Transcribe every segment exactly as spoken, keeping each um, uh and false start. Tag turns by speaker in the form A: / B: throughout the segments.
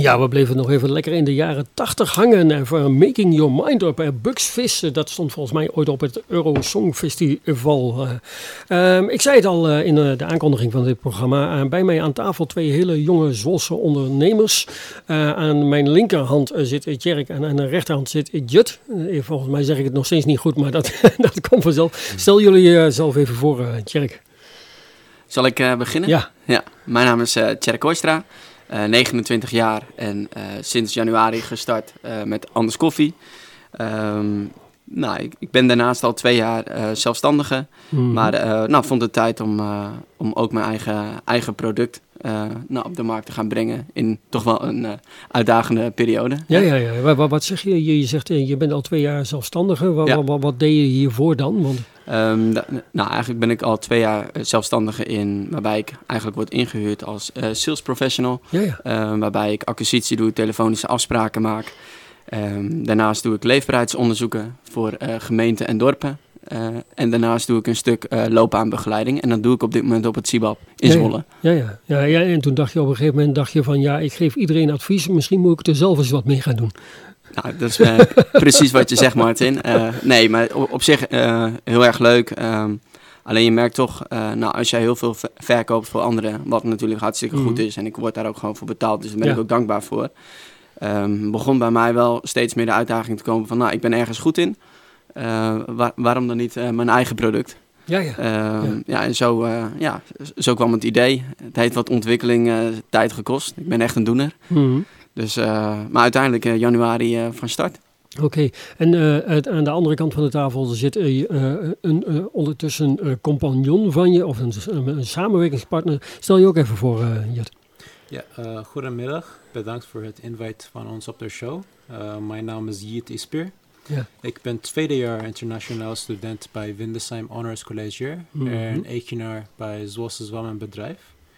A: Ja, we bleven nog even lekker in de jaren tachtig hangen uh, voor Making Your Mind Up. Uh, Bugs Fizz, uh, dat stond volgens mij ooit op het Eurosong Festival. Uh, um, ik zei het al uh, in uh, de aankondiging van dit programma. Uh, bij mij aan tafel twee hele jonge Zwolse ondernemers. Uh, aan mijn linkerhand uh, zit Tjerk en aan de rechterhand zit Jut. Uh, volgens mij zeg ik het nog steeds niet goed, maar dat, dat komt vanzelf. Stel jullie uh, zelf even voor, uh, Tjerk.
B: Zal ik uh, beginnen?
A: Ja.
B: ja. Mijn naam is uh, Tjerk Hoystra. Uh, negenentwintig jaar en uh, sinds januari gestart uh, met Anders Koffie. Um, nou, ik, ik ben daarnaast al twee jaar uh, zelfstandige. Mm-hmm. Maar uh, nou, vond het tijd om, uh, om ook mijn eigen, eigen product uh, nou, op de markt te gaan brengen. In toch wel een uh, uitdagende periode.
A: Ja, ja, ja. Wat, wat zeg je? Je zegt je bent al twee jaar zelfstandige. Wat, ja. wat, wat deed je hiervoor dan? Want...
B: Um, da, nou, eigenlijk ben ik al twee jaar zelfstandige in, waarbij ik eigenlijk word ingehuurd als uh, sales professional.
A: Ja, ja.
B: Um, waarbij ik acquisitie doe, telefonische afspraken maak. Um, daarnaast doe ik leefbaarheidsonderzoeken voor uh, gemeenten en dorpen. Uh, en daarnaast doe ik een stuk uh, loopbaanbegeleiding. En dat doe ik op dit moment op het Cibab in
A: ja,
B: Zwolle.
A: Ja, ja, ja, ja. En toen dacht je op een gegeven moment, dacht je van ja, ik geef iedereen advies. Misschien moet ik er zelf eens wat mee gaan doen.
B: Nou, dat is uh, precies wat je zegt, Martin. Uh, nee, maar op, op zich uh, heel erg leuk. Um, alleen je merkt toch, uh, nou, als jij heel veel verkoopt voor anderen, wat natuurlijk hartstikke mm. goed is. En ik word daar ook gewoon voor betaald, dus daar ben ja. ik ook dankbaar voor. Um, begon bij mij wel steeds meer de uitdaging te komen van, nou, ik ben ergens goed in. Uh, waar, waarom dan niet uh, mijn eigen product?
A: Ja, ja.
B: Uh, ja. ja, en zo, uh, ja, zo kwam het idee. Het heeft wat ontwikkeling uh, tijd gekost. Ik ben echt een doener. Mm. Dus, uh, maar uiteindelijk uh, januari uh, van start.
A: Oké, okay. en uh, het, aan de andere kant van de tafel zit uh, een uh, ondertussen uh, compagnon van je, of een, een samenwerkingspartner. Stel je ook even voor, uh, Jut.
C: Ja, uh, goedemiddag. Bedankt voor het invite van ons op de show. Uh, mijn naam is Jit Isper. Ja. Ik ben tweede jaar internationaal student bij Windesheim Honors College mm-hmm. en eigenaar bij Zwolse Zwammen Bedrijf.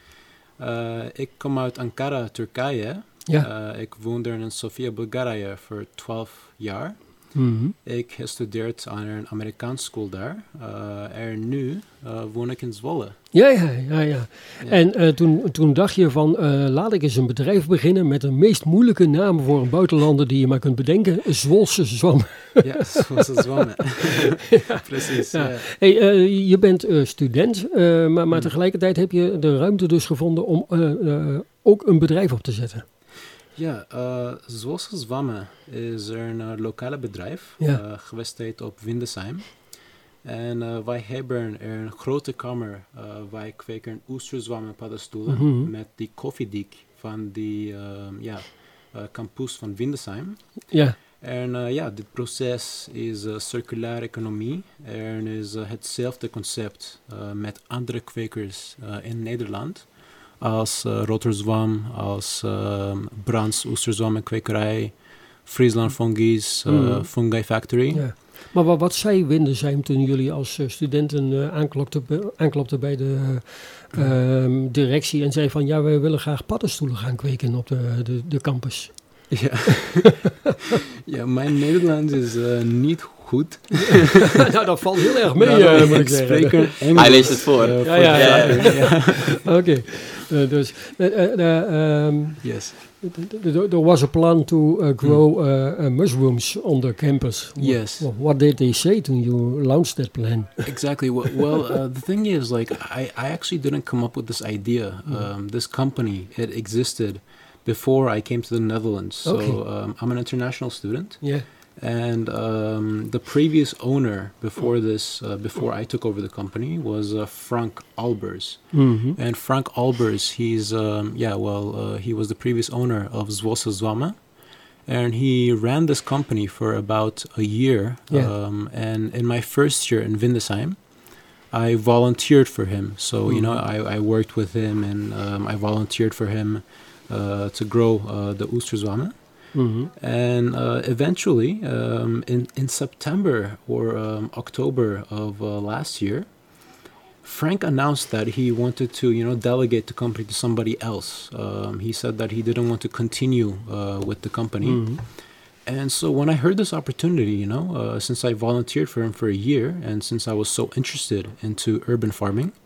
C: Uh, ik kom uit Ankara, Turkije. Ja. Uh, ik woonde in Sofia, Bulgarije voor twaalf jaar. Mm-hmm. Ik heb gestudeerd aan een Amerikaanse school daar. Uh, en nu uh, woon ik in Zwolle.
A: Ja, ja, ja. ja. ja. En uh, toen, toen dacht je van, uh, laat ik eens een bedrijf beginnen met de meest moeilijke naam voor een buitenlander die je maar kunt bedenken. Zwolse Zwammen.
C: Ja, Zwolse Zwammen. ja. Precies. Ja. Ja.
A: Hey, uh, je bent uh, student, uh, maar, maar tegelijkertijd heb je de ruimte dus gevonden om uh, uh, ook een bedrijf op te zetten.
C: Ja, uh, Zwolse Zwammen is een uh, lokale bedrijf, ja. uh, gevestigd op Windesheim. En uh, wij hebben een grote kamer, uh, wij kweken oesterzwammen paddenstoelen mm-hmm. met die koffiedik van die uh, ja, uh, campus van Windesheim.
A: Ja.
C: En uh, ja, dit proces is uh, circulaire economie en is uh, hetzelfde concept uh, met andere kwekers uh, in Nederland. Als uh, Rotterdam, als uh, Brands Oesterzwammenkwekerij, Friesland Fungi's, uh, mm. Fungi Factory. Ja.
A: Maar wat, wat zei Windesheim toen jullie als uh, studenten uh, aanklopten, aanklopten bij de uh, uh, directie en zei van ja, wij willen graag paddenstoelen gaan kweken op de, de, de campus?
C: Ja. ja, mijn Nederlands is uh, niet goed.
A: nou, dat valt heel erg mee, nou, uh, moet ik zeggen.
B: Hij leest het voor. Uh,
A: ja, ja, ja. ja. ja. Oké. Okay. Uh, dus, uh, uh, um,
C: yes.
A: There was a plan to uh, grow uh, uh, mushrooms on the campus.
C: Yes.
A: What, what did they say to you launched that plan?
C: Exactly. Well, well uh, the thing is, like, I, I actually didn't come up with this idea. Um, mm. This company, it existed before I came to the Netherlands. So okay. um, I'm an international student.
A: Yeah.
C: And um, the previous owner before this, uh, before I took over the company, was uh, Frank Albers. Mm-hmm. And Frank Albers, he's, um, yeah, well, uh, he was the previous owner of Zwolse Zwammen. And he ran this company for about a year. Yeah. Um, and in my first year in Windesheim, I volunteered for him. So, mm-hmm. you know, I, I worked with him and um, I volunteered for him uh, to grow uh, the Oesterzwammen. Mm-hmm. And uh, eventually, um, in, in September or um, October of uh, last year, Frank announced that he wanted to, you know, delegate the company to somebody else. Um, he said that he didn't want to continue uh, with the company. Mm-hmm. And so when I heard this opportunity, you know, uh, since I volunteered for him for a year and since I was so interested into urban farming,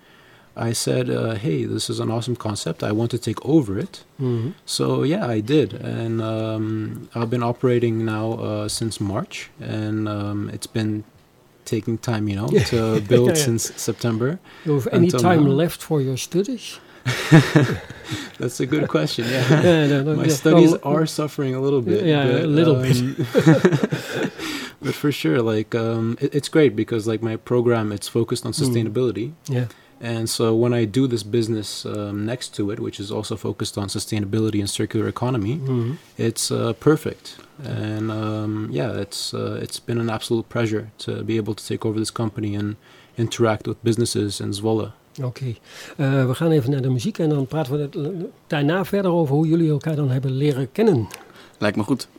C: I said, uh, hey, this is an awesome concept. I want to take over it.
A: Mm-hmm.
C: So yeah, I did. And um, I've been operating now uh, since March. And um, it's been taking time, you know, to build yeah, yeah. since September.
A: Do you have any time now. left for your studies?
C: That's a good question, yeah. yeah no, no, My yeah. studies well, are suffering a little bit.
A: Yeah, but, a little um,
C: bit. But for sure, like, um, it, it's great because, like, my program, it's focused on sustainability.
A: Mm. Yeah.
C: And so when I do this business um, next to it, which is also focused on sustainability and circular economy, mm-hmm. it's uh, perfect. And um, yeah, it's uh, it's been an absolute pleasure to be able to take over this company and interact with businesses in Zwolle.
A: Oké, okay. uh, we gaan even naar de muziek en dan praten we het, daarna verder over hoe jullie elkaar dan hebben leren kennen.
B: Lijkt me goed.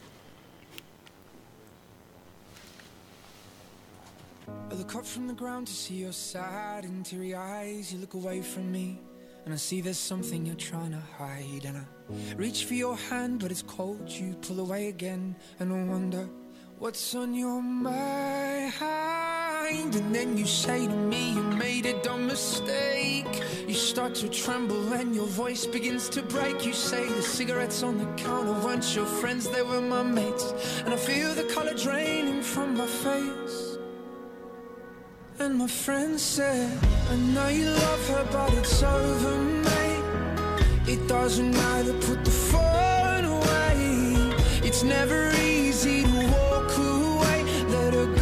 D: I look up from the ground to see your sad and teary eyes. You look away from me and I see there's something you're trying to hide. And I reach for your hand but it's cold. You pull away again and I wonder what's on your mind. And then you say to me you made a dumb mistake. You start to tremble and your voice begins to break. You say the cigarettes on the counter weren't your friends, they were my mates. And I feel the color draining from my face. And my friend said, I know you love her, but it's over, mate. It doesn't matter, put the phone away. It's never easy to walk away. Let her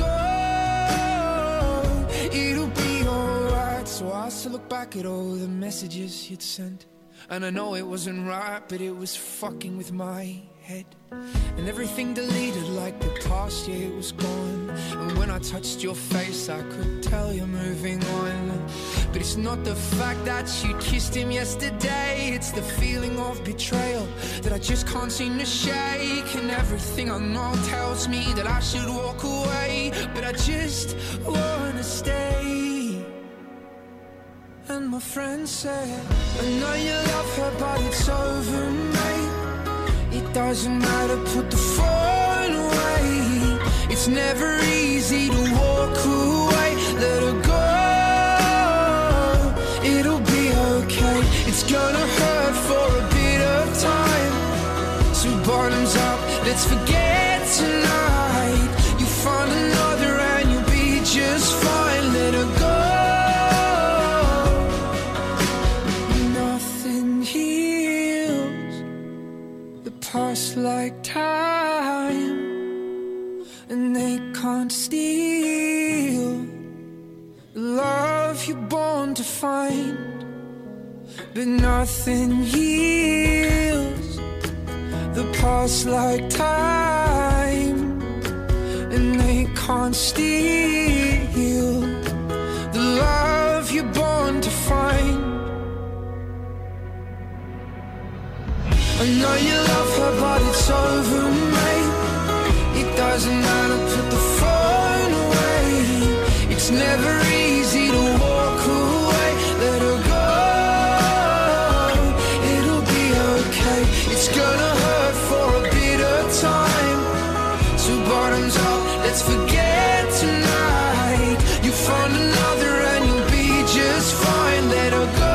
D: go, it'll be alright. So I still look back at all the messages you'd sent. And I know it wasn't right, but it was fucking with my head. And everything deleted like the past year was gone. And when I touched your face I could tell you're moving on. But it's not the fact that you kissed him yesterday. It's the feeling of betrayal that I just can't seem to shake. And everything I know tells me that I should walk away, but I just wanna stay. And my friend said, I know you love her but it's over, mate. It doesn't matter, put the phone away. It's never easy to walk away. Let her go, it'll be okay. It's gonna hurt for a bit of time. So bottoms up, let's forget tonight. You find another and you'll be just fine. Let her go. Nothing heals the past like time, and they can't steal the love you're born to find. But nothing heals the past like time, and they can't steal the love you're born to find. I know you love her but it's over, mate. It doesn't matter, put the phone away. It's never easy to walk away. Let her go, it'll be okay. It's gonna hurt for a bit of time. So bottoms up, let's forget tonight. You find another and you'll be just fine. Let her go.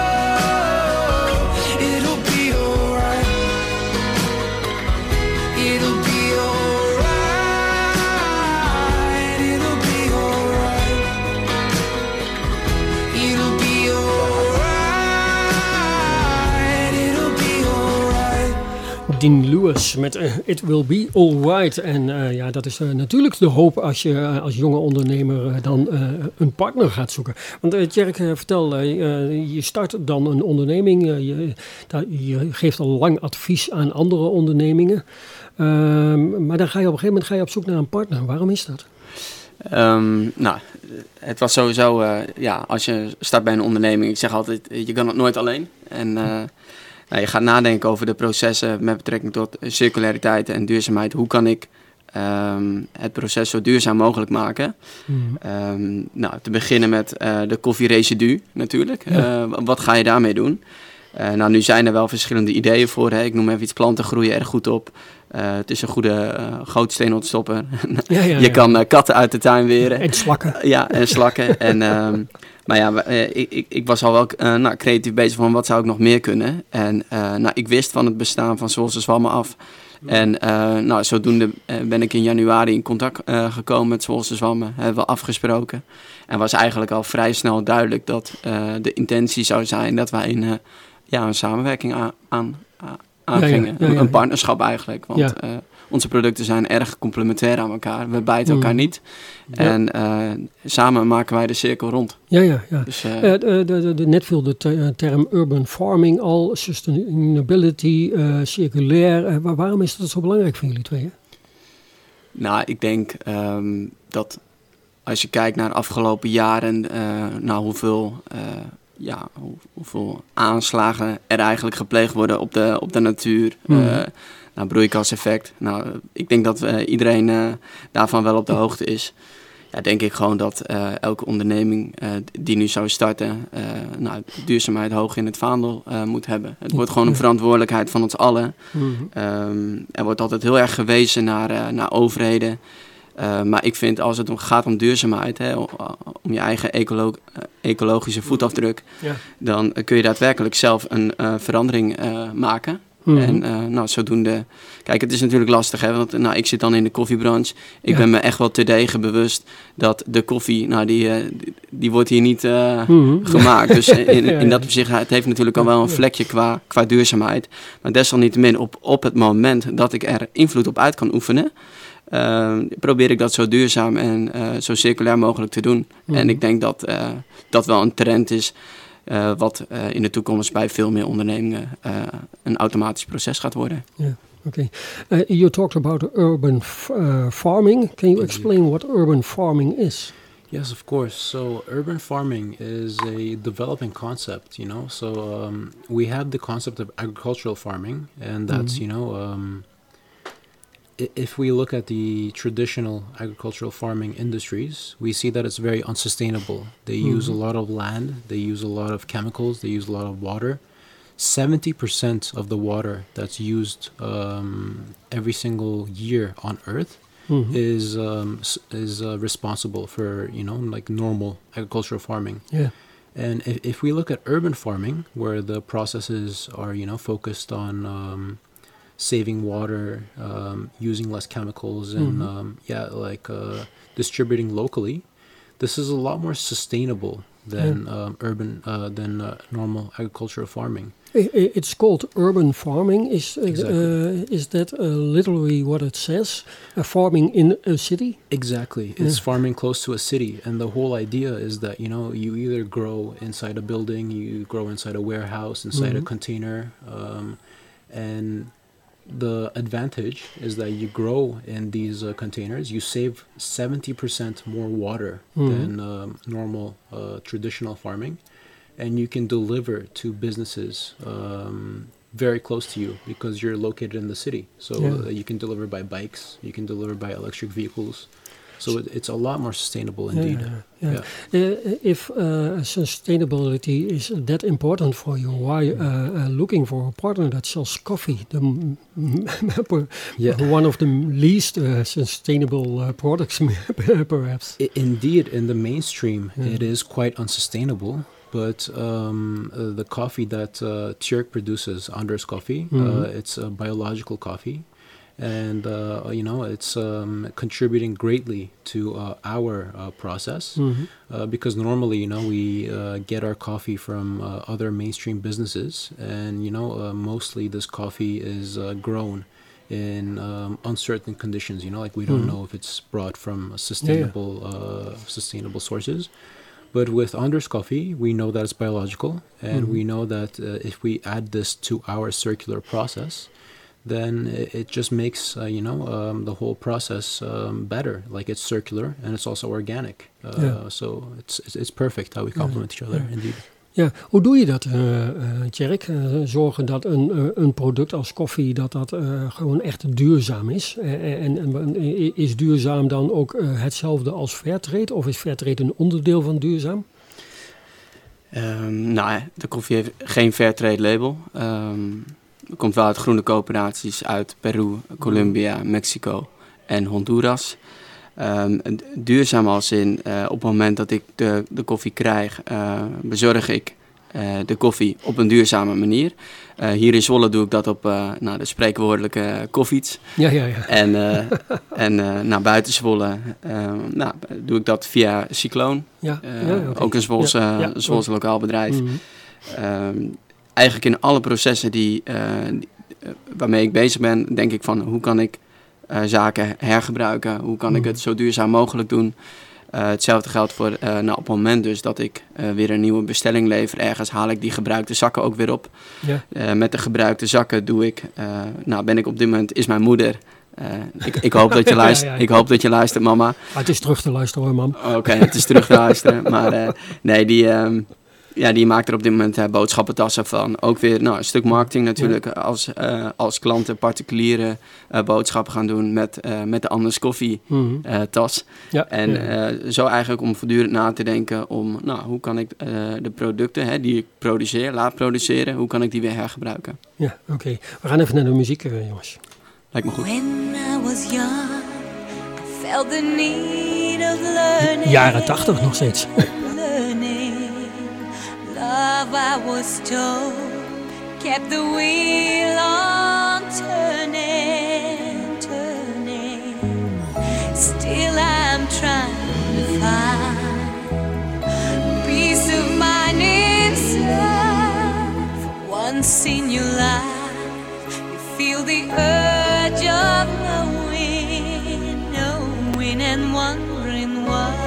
A: Dean Lewis met uh, It Will Be Alright. En uh, ja, dat is uh, natuurlijk de hoop als je uh, als jonge ondernemer uh, dan uh, een partner gaat zoeken. Want uh, Tjerk, uh, vertel, uh, uh, je start dan een onderneming. Uh, je, daar, je geeft al lang advies aan andere ondernemingen. Uh, maar dan ga je op een gegeven moment ga je op zoek naar een partner. Waarom is dat?
B: Um, nou, het was sowieso, uh, ja, als je start bij een onderneming, ik zeg altijd, je kan het nooit alleen. En uh, nou, je gaat nadenken over de processen met betrekking tot circulariteit en duurzaamheid. Hoe kan ik um, het proces zo duurzaam mogelijk maken? Mm-hmm. Um, nou, te beginnen met uh, de koffieresidu natuurlijk. Ja. Uh, wat ga je daarmee doen? Uh, nou, nu zijn er wel verschillende ideeën voor. Hè. Ik noem even iets, planten groeien erg goed op. Uh, het is een goede uh, gootsteen-ontstopper.
A: Ja, ja,
B: je
A: ja.
B: kan uh, katten uit de tuin weren.
A: En slakken.
B: Uh, ja, en slakken. en, um, maar ja, uh, ik, ik, ik was al wel uh, nou, creatief bezig van wat zou ik nog meer kunnen. En uh, nou, ik wist van het bestaan van Zwolse Zwammen af. En uh, nou, zodoende uh, ben ik in januari in contact uh, gekomen met Zwolse Zwammen. Hebben we afgesproken. En was eigenlijk al vrij snel duidelijk dat uh, de intentie zou zijn dat wij een, uh, ja, een samenwerking aan, aan, aangingen. Ja, ja, ja, ja, ja. Een partnerschap eigenlijk. Want ja. uh, onze producten zijn erg complementair aan elkaar. We bijten elkaar mm. niet. Ja. En uh, samen maken wij de cirkel rond.
A: Ja, ja, ja.
B: Dus, uh,
A: uh, de, de, de, net viel de te, term urban farming al, sustainability, uh, circulair. Uh, waar, waarom is dat zo belangrijk voor jullie tweeën?
B: Nou, ik denk um, dat als je kijkt naar de afgelopen jaren, uh, nou hoeveel... Uh, ja, hoe, hoeveel aanslagen er eigenlijk gepleegd worden op de, op de natuur. Mm. Uh, nou, broeikaseffect. Nou, ik denk dat uh, iedereen uh, daarvan wel op de hoogte is. Ja, denk ik gewoon dat uh, elke onderneming uh, die nu zou starten, uh, nou, duurzaamheid hoog in het vaandel uh, moet hebben. Het wordt gewoon een verantwoordelijkheid van ons allen. Mm-hmm. Um, er wordt altijd heel erg gewezen naar, uh, naar overheden. Uh, maar ik vind als het gaat om duurzaamheid, hè, om je eigen ecolo- ecologische voetafdruk, ja. dan kun je daadwerkelijk zelf een uh, verandering uh, maken. Mm-hmm. En uh, nou, zodoende... Kijk, het is natuurlijk lastig, hè, want nou, ik zit dan in de koffiebranche. Ik ja. ben me echt wel terdege bewust dat de koffie, nou, die, uh, die, die wordt hier niet uh, mm-hmm. gemaakt. Dus in, in dat opzicht, het heeft natuurlijk al wel een vlekje qua, qua duurzaamheid. Maar desalniettemin, op, op het moment dat ik er invloed op uit kan oefenen, Uh, probeer ik dat zo duurzaam en uh, zo circulair mogelijk te doen. Mm. En ik denk dat uh, dat wel een trend is uh, wat uh, in de toekomst bij veel meer ondernemingen uh, een automatisch proces gaat worden.
A: Yeah, okay. Uh, you talked about urban f- uh, farming. Can you explain what urban farming is?
C: Yes, of course. So urban farming is a developing concept, you know. So um, we have the concept of agricultural farming, and that's, mm-hmm. you know... Um, if we look at the traditional agricultural farming industries, we see that it's very unsustainable. They mm-hmm. use a lot of land, they use a lot of chemicals, they use a lot of water. seventy percent of the water that's used um, every single year on Earth mm-hmm. is um, is uh, responsible for, you know, like normal agricultural farming.
A: Yeah.
C: And if, if we look at urban farming, where the processes are, you know, focused on um, saving water, um, using less chemicals, and mm-hmm. um, yeah, like uh, distributing locally, this is a lot more sustainable than yeah. um, urban uh, than uh, normal agricultural farming.
A: It's called urban farming. Is uh,
C: exactly.
A: uh, is that uh, literally what it says? Uh, farming in a city?
C: Exactly.
A: Yeah.
C: It's farming close to a city, and the whole idea is that, you know, you either grow inside a building, you grow inside a warehouse, inside mm-hmm. a container, um, and the advantage is that you grow in these uh, containers, you save seventy percent more water mm-hmm. than um, normal uh, traditional farming, and you can deliver to businesses um, very close to you because you're located in the city. So yeah. uh, you can deliver by bikes, you can deliver by electric vehicles. So it, it's a lot more sustainable indeed.
A: Yeah, yeah. Yeah. Uh, if uh, sustainability is that important for you, why uh, uh, looking for a partner that sells coffee, the m- m- yeah. one of the least uh, sustainable uh, products, perhaps?
C: I, indeed, in the mainstream, yeah. it is quite unsustainable. But um, uh, the coffee that uh, Tjerk produces, Anders Coffee, mm-hmm. uh, it's a biological coffee. And, uh, you know, it's um, contributing greatly to uh, our uh, process mm-hmm. uh, because normally, you know, we uh, get our coffee from uh, other mainstream businesses. And, you know, uh, mostly this coffee is uh, grown in um, uncertain conditions, you know, like we don't mm-hmm. know if it's brought from sustainable, yeah. uh, sustainable sources. But with Anders Coffee, we know that it's biological. And mm-hmm. we know that uh, if we add this to our circular process, then it just makes, uh, you know, um, the whole process um, better. Like it's circular and it's also organic. Uh, yeah. So it's, it's it's perfect how we complement yeah. each other, yeah. indeed.
A: Ja, hoe doe je dat, uh, uh, Tjerk? Uh, zorgen dat een, uh, een product als koffie, dat dat uh, gewoon echt duurzaam is. Uh, en, en is duurzaam dan ook uh, hetzelfde als Fairtrade? Of is Fairtrade een onderdeel van duurzaam?
B: Um, nou, de koffie heeft geen Fairtrade label. Um, komt wel uit groene coöperaties uit Peru, Colombia, Mexico en Honduras. Um, duurzaam als in, uh, op het moment dat ik de, de koffie krijg, uh, bezorg ik uh, de koffie op een duurzame manier. Uh, hier in Zwolle doe ik dat op uh, nou, de spreekwoordelijke koffiets. Ja, ja, ja. En, uh, en uh, nou, buiten Zwolle uh, nou, doe ik dat via Cycloon. Ja. Uh, ja, okay. Ook een Zwolse, ja, ja. Zwolse lokaal bedrijf. Mm-hmm. Um, eigenlijk in alle processen die, uh, die, uh, waarmee ik bezig ben, denk ik van hoe kan ik uh, zaken hergebruiken? Hoe kan mm-hmm. ik het zo duurzaam mogelijk doen? Uh, hetzelfde geldt voor uh, nou, op het moment dus dat ik uh, weer een nieuwe bestelling lever. Ergens haal ik die gebruikte zakken ook weer op. Ja. Uh, met de gebruikte zakken doe ik, uh, nou ben ik op dit moment, is mijn moeder. Uh, ik, ik, hoop dat je luistert, ja, ja, ja. ik hoop dat je luistert, mama.
A: Ah, het is terug te luisteren hoor, mam.
B: Oké, okay, het is terug te luisteren. Maar uh, nee, die, um, ja, die maakt er op dit moment uh, boodschappentassen van. Ook weer nou, een stuk marketing natuurlijk. Ja. Als, uh, als klanten particuliere uh, boodschappen gaan doen met, uh, met de Anders Koffie mm-hmm. uh, tas. Ja, en ja. Uh, zo eigenlijk om voortdurend na te denken om, nou, hoe kan ik uh, de producten hè, die ik produceer, laat produceren, hoe kan ik die weer hergebruiken?
A: Ja, oké. Okay. We gaan even naar de muziek, uh, jongens.
B: Lijkt me goed.
E: When I was young, I felt the need of learning.
A: Jaren tachtig nog steeds.
E: Learning. Love, I was told, kept the wheel on turning, turning. Still I'm trying to find peace of mind inside. For once in your life, you feel the urge of knowing, knowing and wondering why.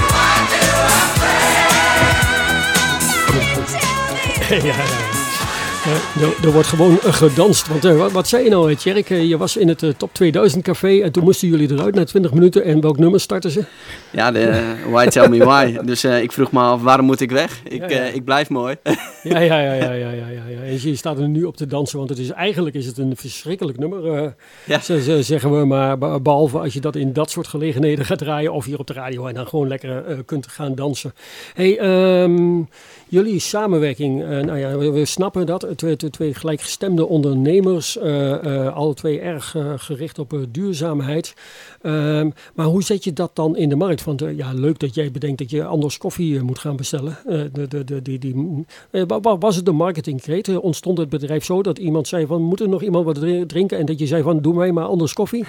A: ja, ja. Uh, er, er wordt gewoon uh, gedanst. Want uh, wat, wat zei je nou, Tjerk? Uh, je was in het uh, Top tweeduizend café en toen moesten jullie eruit na twintig minuten. En welk nummer starten ze?
B: Ja, de uh, Why Tell Me Why. Dus uh, ik vroeg me af, waarom moet ik weg? Ik, ja, ja. Uh, ik blijf mooi.
A: ja, ja, ja, ja, ja, ja, ja. En je staat er nu op te dansen, want het is, eigenlijk is het een verschrikkelijk nummer. Uh, ja. z- z- zeggen we maar, behalve als je dat in dat soort gelegenheden gaat draaien of hier op de radio en dan gewoon lekker uh, kunt gaan dansen. Hey, um, jullie samenwerking, uh, nou ja, we, we snappen dat. Twee, twee gelijkgestemde ondernemers, uh, uh, alle twee erg uh, gericht op uh, duurzaamheid. Um, maar hoe zet je dat dan in de markt? Want uh, ja, leuk dat jij bedenkt dat je anders koffie uh, moet gaan bestellen. Uh, de, de, de, die, die, uh, was het de marketingkreet? Uh, ontstond het bedrijf zo dat iemand zei van, moet er nog iemand wat drinken? En dat je zei van, doe mij maar anders koffie?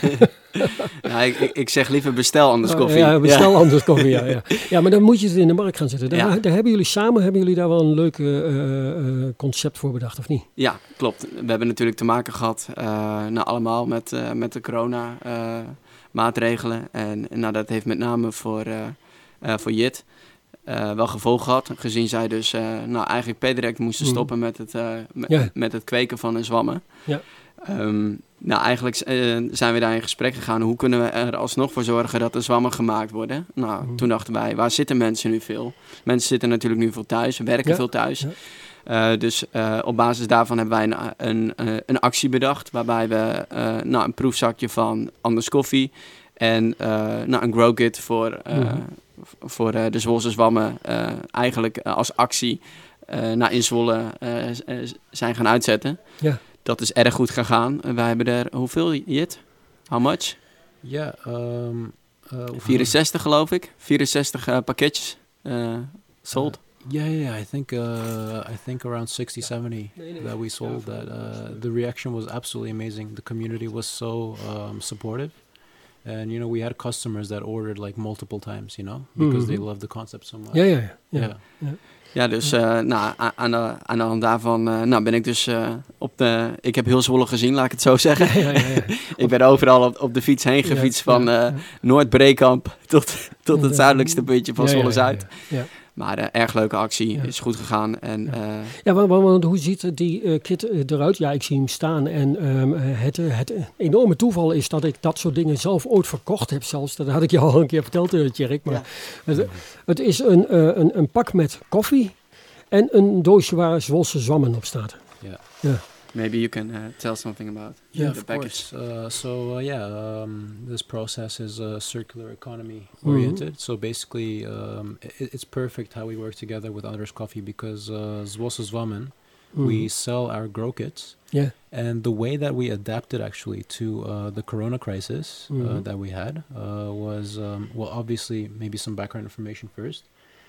B: Ja, ik, ik zeg liever bestel anders koffie.
A: Uh, ja, bestel ja. anders koffie, ja, ja. Ja, maar dan moet je het in de markt gaan zetten. Daar, ja. daar hebben jullie samen, hebben jullie daar wel een leuk uh, uh, concept voor bedacht, of niet?
B: Ja, klopt. We hebben natuurlijk te maken gehad, uh, nou allemaal met, uh, met de corona uh, maatregelen. En nou, dat heeft met name voor, uh, uh, voor Jit uh, wel gevolgen gehad. Gezien zij dus uh, nou, eigenlijk per direct moesten stoppen mm. met, het, uh, m- ja. met het kweken van hun zwammen. Ja. Um, nou, eigenlijk uh, zijn we daar in gesprek gegaan. Hoe kunnen we er alsnog voor zorgen dat er zwammen gemaakt worden? Nou, mm. toen dachten wij, waar zitten mensen nu veel? Mensen zitten natuurlijk nu veel thuis, werken ja. veel thuis. Ja. Uh, dus uh, op basis daarvan hebben wij een, een, een actie bedacht. Waarbij we uh, nou, een proefzakje van Anders Koffie en uh, nou, een grow kit voor, uh, mm. voor uh, de Zwolse zwammen uh, eigenlijk uh, als actie uh, naar in Zwolle uh, zijn gaan uitzetten. Ja. Dat is erg goed gegaan. Wij hebben er, hoeveel, Jit? How much?
C: Ja, yeah, um, uh,
B: vierenzestig geloof ik. vierenzestig uh, pakketjes uh, sold.
C: Uh, yeah, yeah, I think uh, I think around sixty, seventy that we sold. That uh, the reaction was absolutely amazing. The community was so um, supportive. And, you know, we had customers that ordered like multiple times, you know, because mm-hmm. they loved the concept so much.
A: Ja, ja, ja.
C: Yeah.
A: ja. ja.
B: Ja, dus uh, nou, aan, de, aan de hand daarvan uh, nou, ben ik dus uh, op de... Ik heb heel Zwolle gezien, laat ik het zo zeggen. Ja, ja, ja. Ik ben overal op, op de fiets heen gefietst ja, van uh, ja. Noord-Breekamp tot, tot het zuidelijkste puntje van ja, Zwolle-Zuid. Ja, ja, ja. Maar uh, erg leuke actie, ja. is goed gegaan. En,
A: ja,
B: uh,
A: ja want, want hoe ziet die uh, kit eruit? Ja, ik zie hem staan. En um, het, het enorme toeval is dat ik dat soort dingen zelf ooit verkocht heb zelfs. Dat had ik je al een keer verteld, uh, Tjerk. Maar ja. het, het is een, uh, een, een pak met koffie en een doosje waar Zwolse zwammen op staat.
C: Ja.
A: Ja.
B: Maybe you can uh, tell something about
C: yeah,
B: the
C: of
B: package.
C: course. Uh, so uh, yeah, um, this process is uh, circular economy oriented. Mm-hmm. So basically, um, it, it's perfect how we work together with Anders Coffee because uh, Zwolse Zwammen, mm-hmm. we sell our grow kits.
A: Yeah.
C: And the way that we adapted actually to uh, the Corona crisis uh, mm-hmm. that we had uh, was, um, well, obviously maybe some background information first.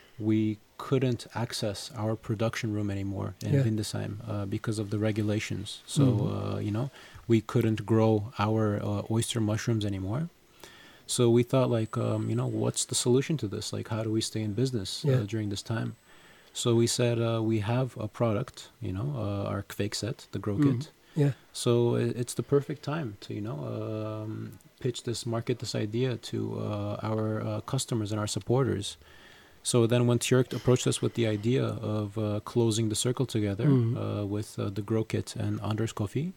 C: We couldn't access our production room anymore in yeah. Windesheim uh, because of the regulations. So, mm-hmm. uh, you know, we couldn't grow our uh, oyster mushrooms anymore. So we thought like, um, you know, what's the solution to this? Like, how do we stay in business yeah. uh, during this time? So we said uh, we have a product, you know, uh, our Kweek set, the grow mm-hmm. kit.
A: Yeah.
C: So it's the perfect time to, you know, um, pitch this, market this idea to uh, our uh, customers and our supporters. So then when Tjerk approached us with the idea of uh, closing the circle together mm-hmm. uh, with uh, the Grow Kit and Anders Coffee,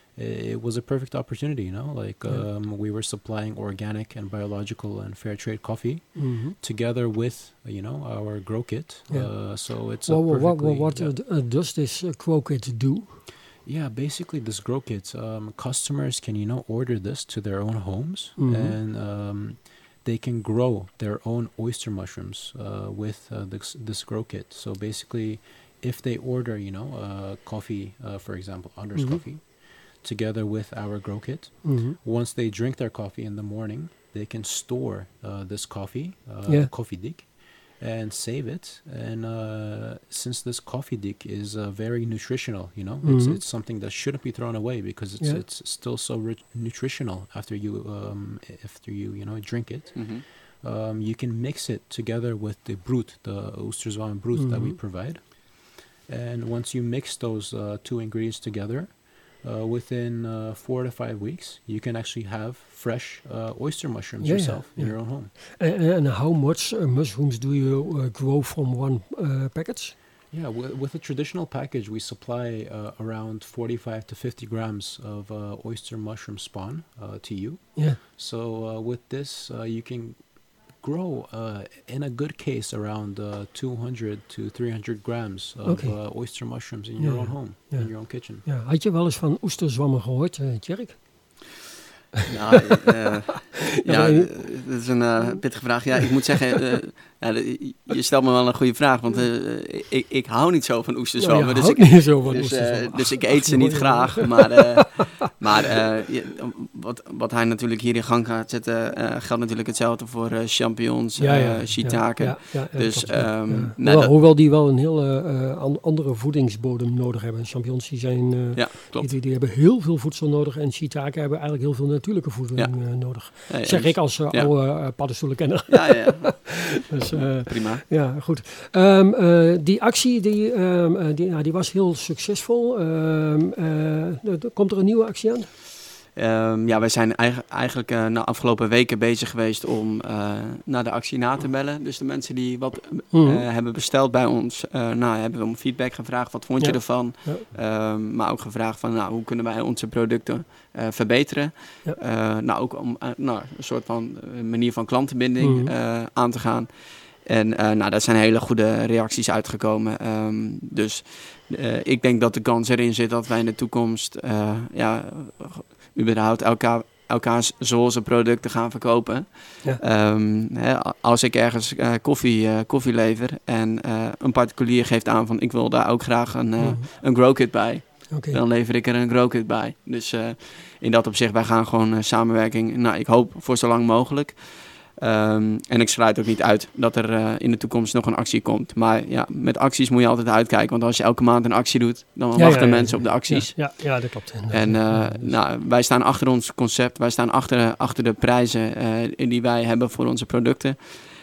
C: it was a perfect opportunity, you know, like um, yeah. we were supplying organic and biological and fair trade coffee mm-hmm. together with, you know, our Grow Kit. Yeah. Uh, so it's well, a perfectly...
A: What, what, what
C: yeah.
A: uh, does this uh, Grow Kit do?
C: Yeah, basically this Grow Kit, um, customers can, you know, order this to their own homes mm-hmm. and... Um, they can grow their own oyster mushrooms uh, with uh, this, this grow kit. So basically, if they order, you know, uh, coffee, uh, for example, Anders mm-hmm. Coffee, together with our grow kit, mm-hmm. once they drink their coffee in the morning, they can store uh, this coffee, uh, yeah. coffee dik, and save it. And uh, since this coffee dik is uh, very nutritional, you know, mm-hmm. it's it's something that shouldn't be thrown away because it's yeah. it's still so rich, nutritional after you um, after you you know drink it. Mm-hmm. Um, you can mix it together with the brood, the Oosterzwam brood mm-hmm. that we provide. And once you mix those uh, two ingredients together, uh, within uh, four to five weeks, you can actually have fresh uh, oyster mushrooms yeah, yourself yeah. in your own home.
A: And, and how much uh, mushrooms do you uh, grow from one uh, package?
C: Yeah, w- with a traditional package, we supply uh, around forty-five to fifty grams of uh, oyster mushroom spawn uh, to you.
A: Yeah.
C: So uh, with this, uh, you can grow, uh, in a good case, around uh, two hundred to three hundred grams of
A: Okay.
C: uh, oyster mushrooms in
A: Yeah,
C: your own home,
A: yeah.
C: in your own kitchen.
A: Ja, had je wel eens van oesterzwammen gehoord, uh, Tjerk?
B: Nou, uh, ja,
A: maar-
B: uh, dat is een uh, pittige vraag. Ja, ik moet zeggen, uh, ja, de- je stelt me wel een goede vraag, want uh, ik, ik hou niet zo van oesterzwammen.
A: Nou,
B: dus,
A: je
B: ik,
A: houdt niet zo van
B: dus, uh,
A: oesterzwammen.
B: dus ik
A: Ach,
B: eet ze
A: ach,
B: niet
A: joh,
B: graag. Maar, uh, maar uh, je- wat, wat hij natuurlijk hier in gang gaat zetten, uh, geldt natuurlijk hetzelfde voor uh, champignons,
A: Ja, ja,
B: uh, shiitake.
A: ja, ja, ja,
B: Dus,
A: klopt, ja.
B: um,
A: Ja.
B: nou,
A: hoewel,
B: dat-
A: hoewel die wel een hele uh, an- andere voedingsbodem nodig hebben. Champignons die zijn, uh,
B: Ja, klopt.
A: die, die hebben heel veel voedsel nodig. En shiitake hebben eigenlijk heel veel natuurlijke voeding
B: Ja.
A: uh, nodig.
B: Ja,
A: Zeg
B: ja,
A: ik als uh,
B: ja.
A: oude uh, paddenstoelenkenner.
B: Ja, ja, ja.
A: Dus, uh,
B: Prima.
A: ja, goed. Um, uh, die actie die, um, uh, die, ja, die was heel succesvol. Um, uh, er- komt er een nieuwe actie aan?
B: Um, ja, wij zijn eigen- eigenlijk uh, de afgelopen weken bezig geweest om uh, naar de actie na te bellen. Dus de mensen die wat uh,
A: Mhm.
B: hebben besteld bij ons, uh, nou, hebben we om feedback gevraagd. Wat vond je
A: Ja.
B: ervan? Um, maar ook gevraagd van, nou, hoe kunnen wij onze producten uh, verbeteren?
A: Ja.
B: Uh, nou, ook om uh, nou, een soort van uh, manier van klantenbinding
A: Mhm.
B: uh, aan te gaan. En uh, nou, daar zijn hele goede reacties uitgekomen. Um, dus uh, ik denk dat de kans erin zit dat wij in de toekomst uh, ja, überhaupt elkaar, elkaars zoals producten gaan verkopen.
A: Ja.
B: Um, hè, als ik ergens uh, koffie, uh, koffie lever en uh, een particulier geeft aan van ik wil daar ook graag een, uh,
A: Mhm.
B: een grow kit bij.
A: Oké.
B: Dan lever ik er een grow kit bij. Dus uh, in dat opzicht, wij gaan gewoon uh, samenwerking, nou ik hoop voor zo lang mogelijk. Um, en ik sluit ook niet uit dat er uh, in de toekomst nog een actie komt. Maar ja, met acties moet je altijd uitkijken. Want als je elke maand een actie doet, dan
A: Ja,
B: wachten
A: ja, ja,
B: mensen
A: ja.
B: op de acties.
A: Ja, ja, ja, dat klopt.
B: En uh,
A: Ja, dus-
B: nou, wij staan achter ons concept. Wij staan achter, achter de prijzen uh, die wij hebben voor onze producten.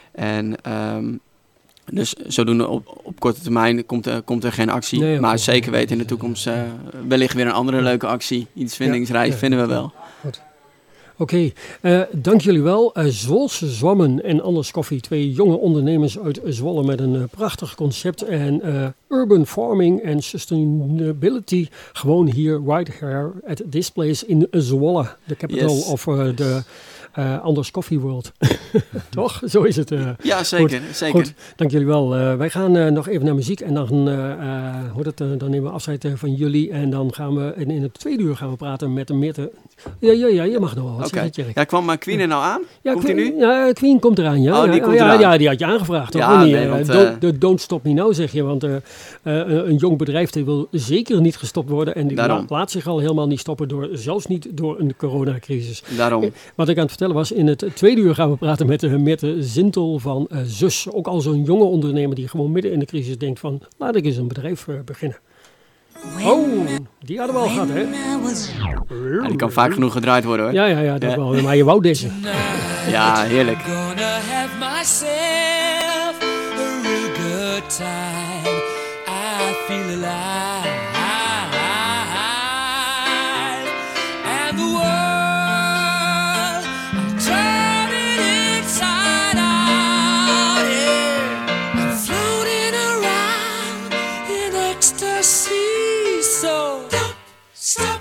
B: En um, dus zodoende op, op korte termijn komt, er- komt er geen actie.
A: Nee, oké.
B: maar zeker weten in de toekomst uh, wellicht weer een andere leuke actie. Iets vindingsrijk
A: Ja, ja,
B: vinden we
A: ja.
B: wel.
A: Oké, okay. uh, dank jullie wel. Uh, Zwolse Zwammen en Anders Koffie, twee jonge ondernemers uit Zwolle met een uh, prachtig concept. En uh, urban farming en sustainability gewoon hier right here at this place in Zwolle. The capital
B: Yes.
A: of uh, the uh, Anders Coffee World. Toch? Zo is het. Uh.
B: Ja, zeker. zeker.
A: Goed, dank jullie wel. Uh, wij gaan uh, nog even naar muziek en dan, uh, uh, hoe dat, uh, dan nemen we afscheid uh, van jullie. En dan gaan we in, in het tweede uur gaan we praten met een Meerte. Ja, ja, ja, je mag nog wel wat
B: Oké.
A: zeggen, Tjerk.
B: Ja, kwam maar Queen er nou aan?
A: Ja,
B: Komt hij
A: Queen,
B: nu?
A: Ja, Queen komt eraan, ja.
B: Oh, die
A: ja,
B: komt
A: ja,
B: eraan.
A: ja, die had je aangevraagd, toch?
B: Ja,
A: Of niet?
B: nee,
A: Eh,
B: want,
A: don't,
B: eh,
A: de don't stop me now, zeg je. Want uh, uh, een jong bedrijf die wil zeker niet gestopt worden. En die
B: Daarom.
A: laat, laat zich al helemaal niet stoppen, door, zelfs niet door een coronacrisis.
B: Daarom.
A: Wat ik aan het vertellen was, in het tweede uur gaan we praten met uh, Meerte Zintel van uh, Zus. Ook al zo'n jonge ondernemer die gewoon midden in de crisis denkt van, laat ik eens een bedrijf uh, beginnen. Oh, die hadden we al gehad, hè?
B: Ja, die kan vaak genoeg gedraaid worden hoor.
A: Ja, ja, ja, dat
B: Ja.
A: wel. Maar je wou deze.
B: Ja, heerlijk.
D: Gonna have myself a real good time. I feel alive. And the world, I'm turning inside out. Yeah. I'm floating around in ecstasy. So don't stop